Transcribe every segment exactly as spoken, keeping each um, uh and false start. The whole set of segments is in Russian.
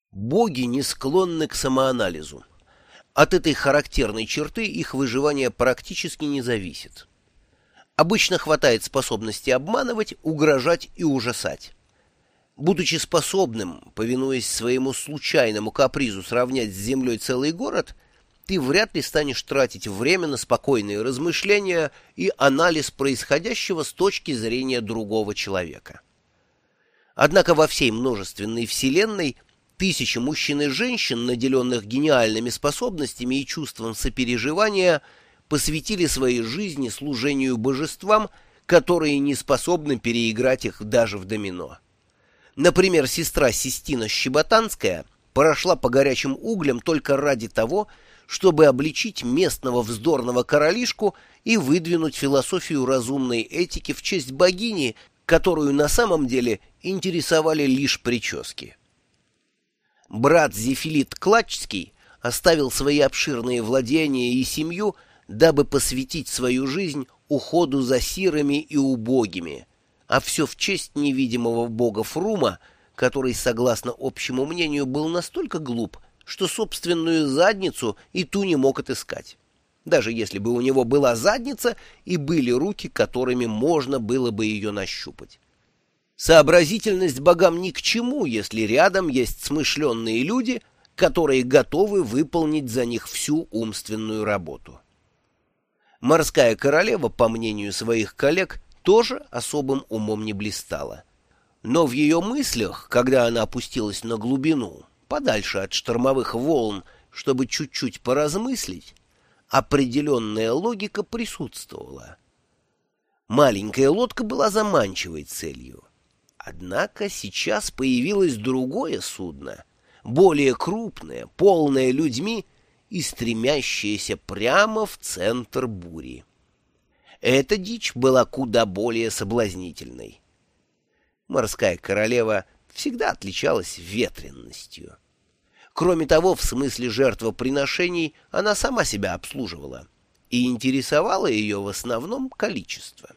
Боги не склонны к самоанализу. От этой характерной черты их выживание практически не зависит. Обычно хватает способности обманывать, угрожать и ужасать. Будучи способным, повинуясь своему случайному капризу, сравнять с землей целый город, ты вряд ли станешь тратить время на спокойные размышления и анализ происходящего с точки зрения другого человека. Однако во всей множественной вселенной тысячи мужчин и женщин, наделенных гениальными способностями и чувством сопереживания, посвятили своей жизни служению божествам, которые не способны переиграть их даже в домино. Например, сестра Систина Щеботанская прошла по горячим углям только ради того, чтобы обличить местного вздорного королишку и выдвинуть философию разумной этики в честь богини, которую на самом деле интересовали лишь прически. Брат Зефилит Клачский оставил свои обширные владения и семью, дабы посвятить свою жизнь уходу за сирыми и убогими, а все в честь невидимого бога Фрума, который, согласно общему мнению, был настолько глуп, что собственную задницу и ту не мог отыскать, даже если бы у него была задница и были руки, которыми можно было бы ее нащупать. Сообразительность богам ни к чему, если рядом есть смышленные люди, которые готовы выполнить за них всю умственную работу. Морская королева, по мнению своих коллег, тоже особым умом не блистала. Но в ее мыслях, когда она опустилась на глубину, подальше от штормовых волн, чтобы чуть-чуть поразмыслить, определенная логика присутствовала. Маленькая лодка была заманчивой целью. Однако сейчас появилось другое судно, более крупное, полное людьми и стремящееся прямо в центр бури. Эта дичь была куда более соблазнительной. Морская королева всегда отличалась ветренностью. Кроме того, в смысле жертвоприношений она сама себя обслуживала, и интересовало ее в основном количество.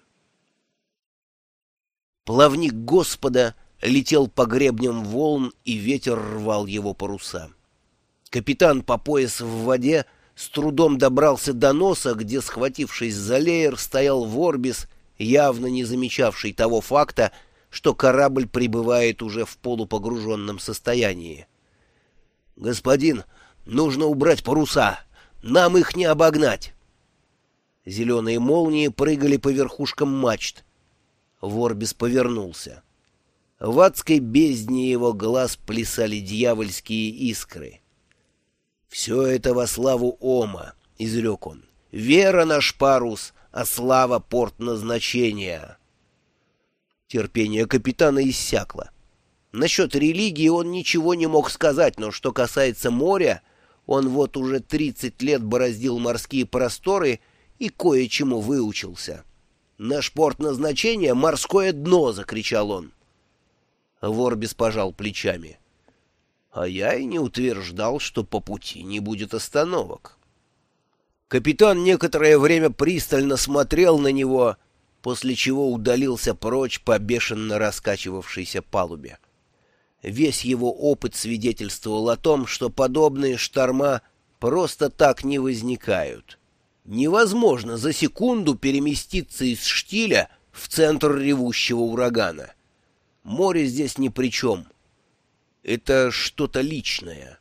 Плавник Господа летел по гребням волн, и ветер рвал его паруса. Капитан по пояс в воде с трудом добрался до носа, где, схватившись за леер, стоял Ворбис, явно не замечавший того факта, что корабль пребывает уже в полупогруженном состоянии. «Господин, нужно убрать паруса! Нам их не обогнать!» Зеленые молнии прыгали по верхушкам мачт. Ворбис повернулся. В адской бездне его глаз плясали дьявольские искры. «Все это во славу Ома», — изрек он. «Вера наш парус, а слава порт назначения». Терпение капитана иссякло. Насчет религии он ничего не мог сказать, но что касается моря, он вот уже тридцать лет бороздил морские просторы и кое-чему выучился. «Наш порт назначения — морское дно!» — закричал он. Ворбис пожал плечами. «А я и не утверждал, что по пути не будет остановок». Капитан некоторое время пристально смотрел на него, после чего удалился прочь по бешено раскачивавшейся палубе. Весь его опыт свидетельствовал о том, что подобные шторма просто так не возникают. Невозможно за секунду переместиться из штиля в центр ревущего урагана. Море здесь ни при чем. Это что-то личное.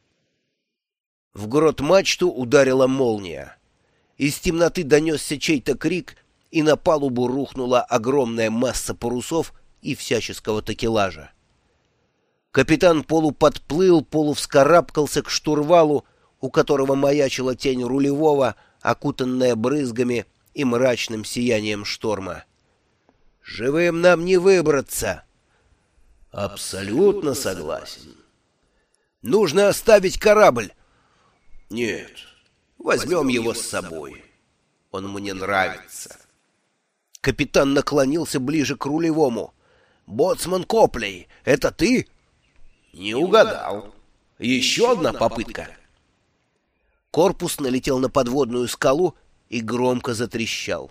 В грот-мачту ударила молния. Из темноты донесся чей-то крик, и на палубу рухнула огромная масса парусов и всяческого такелажа. Капитан полуподплыл, полувскарабкался к штурвалу, у которого маячила тень рулевого, окутанная брызгами и мрачным сиянием шторма. «Живым нам не выбраться!» «Абсолютно согласен». «Нужно оставить корабль!» «Нет, возьмем его с собой. Он мне нравится». Капитан наклонился ближе к рулевому. «Боцман Коплей, это ты?» «Не угадал. Еще одна попытка». Корпус налетел на подводную скалу и громко затрещал.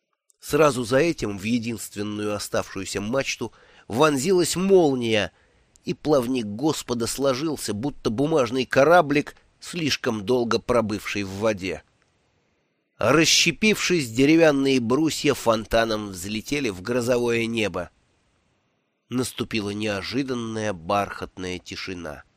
Сразу за этим в единственную оставшуюся мачту вонзилась молния, и плавник Господа сложился, будто бумажный кораблик, слишком долго пробывший в воде. Расщепившись, деревянные брусья фонтаном взлетели в грозовое небо. Наступила неожиданная бархатная тишина.